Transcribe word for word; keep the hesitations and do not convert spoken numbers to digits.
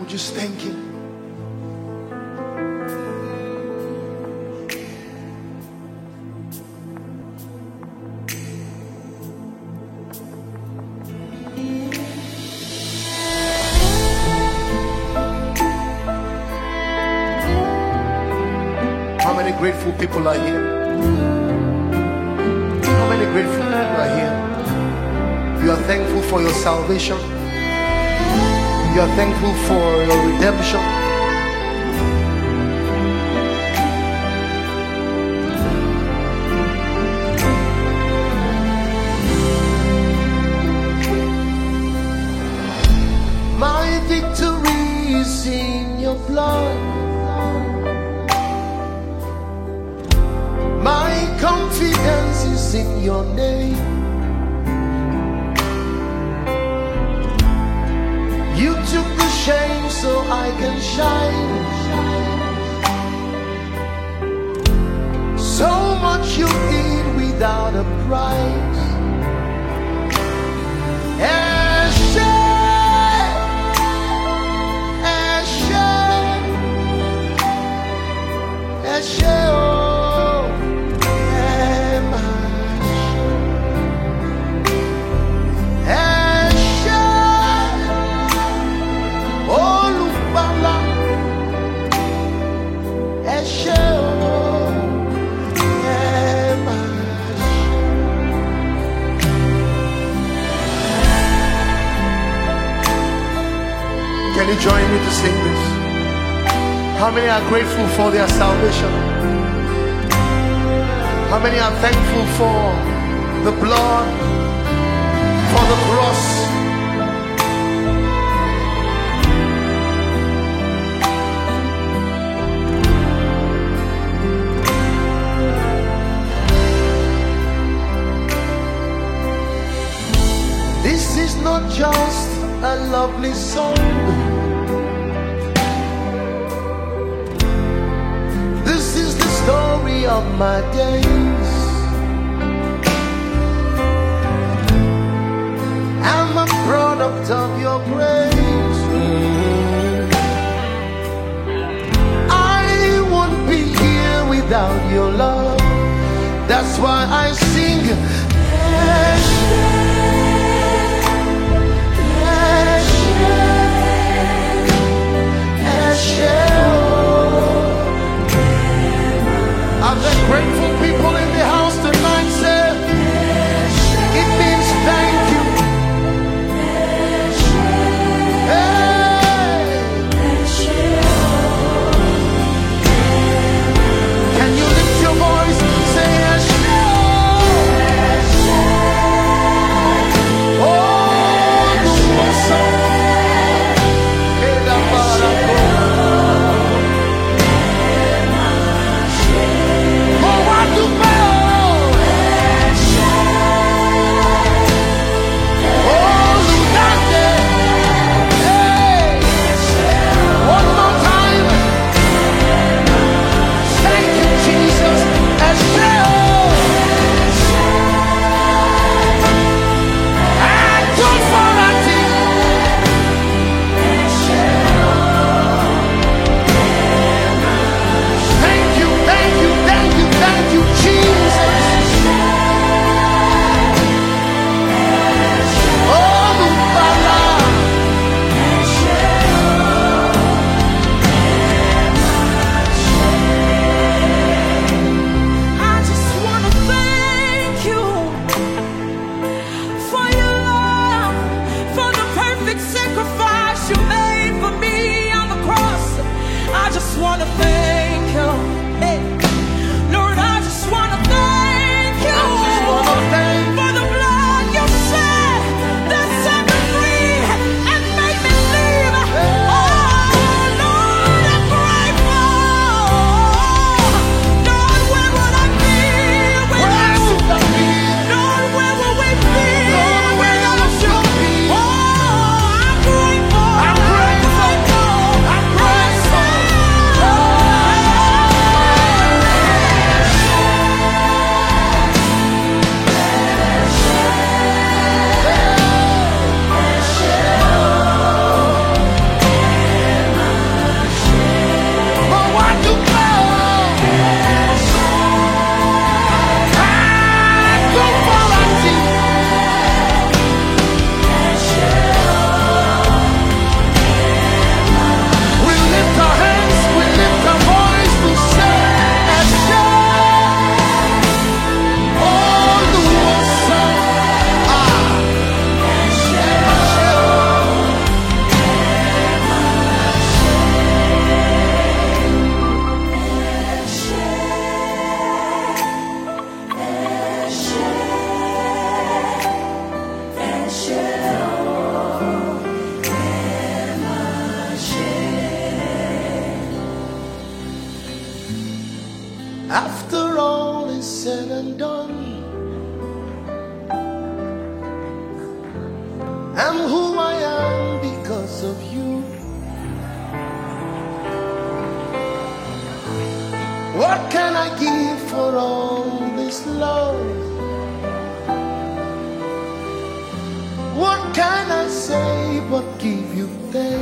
We'll just thank Him. How many grateful people are here? How many grateful people are here? You are thankful for your salvation. You are thankful for your redemption. My victory is in your blood. My confidence is in your name. You took the shame so I can shine. So much you did without a price. Eshe, Eshe, Eshe, oh, Emash, Eshe. Olubala, Eshe, oh, Emash. Can you join me to sing this? How many are grateful for their salvation? How many are thankful for the blood, for the cross? This is not just a lovely song. This is the story of my days. I'm a product of your grace. I won't be here without your love. That's why I sing. Are there grateful people in the house tonight? Say, it means thank you. Hey. Can you lift your voice? Say, oh, the song. because of you. What can I give for all this love? What can I say but give you thanks?